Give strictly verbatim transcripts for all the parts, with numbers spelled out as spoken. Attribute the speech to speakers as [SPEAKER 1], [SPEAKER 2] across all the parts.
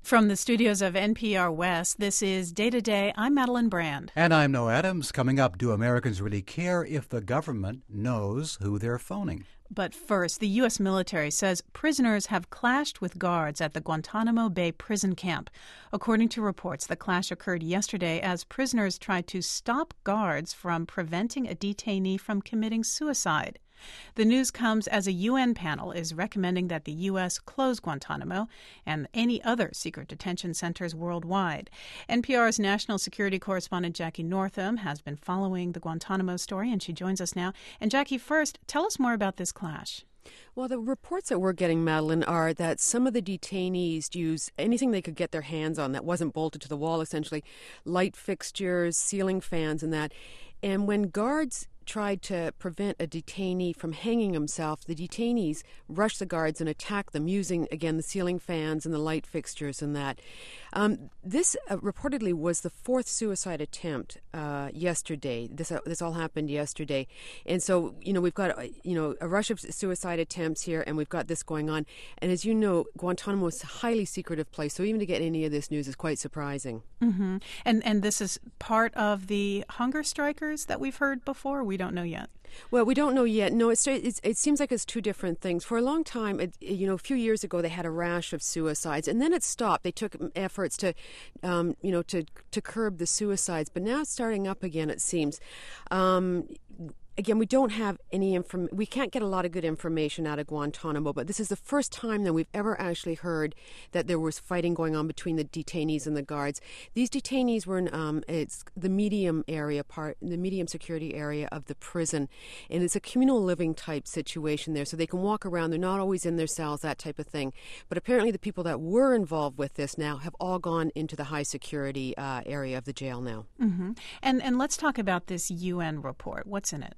[SPEAKER 1] From the studios of N P R West, this is Day to Day. I'm Madeline Brand.
[SPEAKER 2] And I'm Noah Adams. Coming up, do Americans really care if the government knows who they're phoning?
[SPEAKER 1] But first, the U S military says prisoners have clashed with guards at the Guantanamo Bay prison camp. According to reports, the clash occurred yesterday as prisoners tried to stop guards from preventing a detainee from committing suicide. The news comes as a U N panel is recommending that the U S close Guantanamo and any other secret detention centers worldwide. N P R's national security correspondent Jackie Northam has been following the Guantanamo story, and she joins us now. And Jackie, first, tell us more about this clash.
[SPEAKER 3] Well, the reports that we're getting, Madeline, are that some of the detainees used anything they could get their hands on that wasn't bolted to the wall, essentially, light fixtures, ceiling fans, and that. And when guards tried to prevent a detainee from hanging himself, the detainees rushed the guards and attacked them using, again, the ceiling fans and the light fixtures and that. Um, this uh, reportedly was the fourth suicide attempt uh, yesterday. This uh, this all happened yesterday. And so, you know, we've got, uh, you know, a rush of suicide attempts here, and we've got this going on. And as you know, Guantanamo is a highly secretive place, so even to get any of this news is quite surprising.
[SPEAKER 1] Mm-hmm. And, and this is part of the hunger strikers that we've heard before? We don't know yet.
[SPEAKER 3] Well, we don't know yet. No, it's, it's, it seems like it's two different things. For a long time, it, you know, a few years ago, they had a rash of suicides, and then it stopped. They took efforts to, um, you know, to to curb the suicides, but now it's starting up again, it seems. Um, Again, we don't have any inform. We can't get a lot of good information out of Guantanamo, but this is the first time that we've ever actually heard that there was fighting going on between the detainees and the guards. These detainees were in um, it's the medium area part, the medium security area of the prison, and it's a communal living type situation there, so they can walk around. They're not always in their cells, that type of thing. But apparently, the people that were involved with this now have all gone into the high security uh, area of the jail now.
[SPEAKER 1] Mm-hmm. And and let's talk about this U N report. What's in it?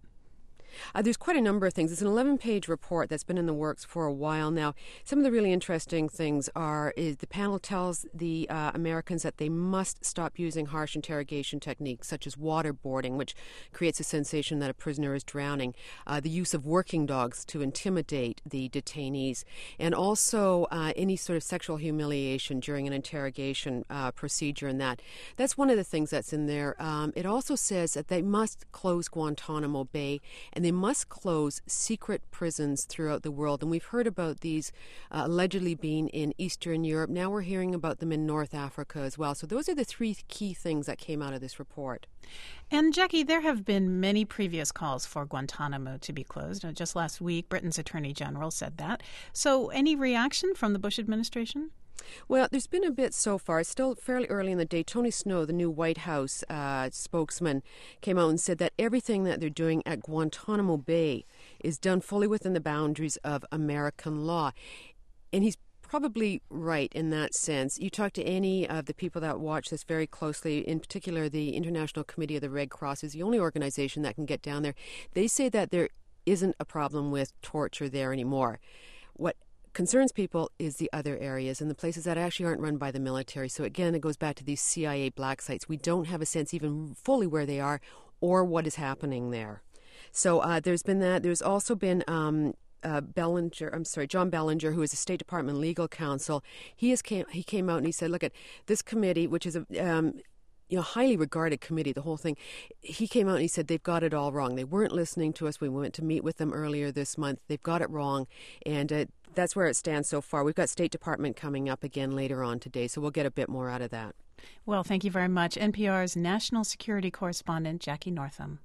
[SPEAKER 3] Uh, there's quite a number of things. It's an eleven-page report that's been in the works for a while now. Some of the really interesting things are is the panel tells the uh, Americans that they must stop using harsh interrogation techniques such as waterboarding, which creates a sensation that a prisoner is drowning, uh, the use of working dogs to intimidate the detainees, and also uh, any sort of sexual humiliation during an interrogation uh, procedure. And that that's one of the things that's in there. Um, it also says that they must close Guantanamo Bay, and they must close secret prisons throughout the world. And we've heard about these uh, allegedly being in Eastern Europe. Now we're hearing about them in North Africa as well. So those are the three key things that came out of this report.
[SPEAKER 1] And Jackie, there have been many previous calls for Guantanamo to be closed. Just last week, Britain's Attorney General said that. So any reaction from the Bush administration?
[SPEAKER 3] Well, there's been a bit so far. It's still fairly early in the day. Tony Snow, the new White House uh, spokesman, came out and said that everything that they're doing at Guantanamo Bay is done fully within the boundaries of American law. And he's probably right in that sense. You talk to any of the people that watch this very closely, in particular the International Committee of the Red Cross is the only organization that can get down there. They say that there isn't a problem with torture there anymore. What concerns people is the other areas and the places that actually aren't run by the military. So again, it goes back to these C I A black sites. We don't have a sense even fully where they are or what is happening there. So uh, there's been that. There's also been um, uh, Bellinger. I'm sorry, John Bellinger, who is a State Department legal counsel. He has came. He came out and he said, "Look at this committee, which is a." Um, you know, highly regarded committee, the whole thing. He came out and he said they've got it all wrong. They weren't listening to us. We went to meet with them earlier this month. They've got it wrong. And uh, that's where it stands so far. We've got State Department coming up again later on today, so we'll get a bit more out of that.
[SPEAKER 1] Well, thank you very much. N P R's national security correspondent, Jackie Northam.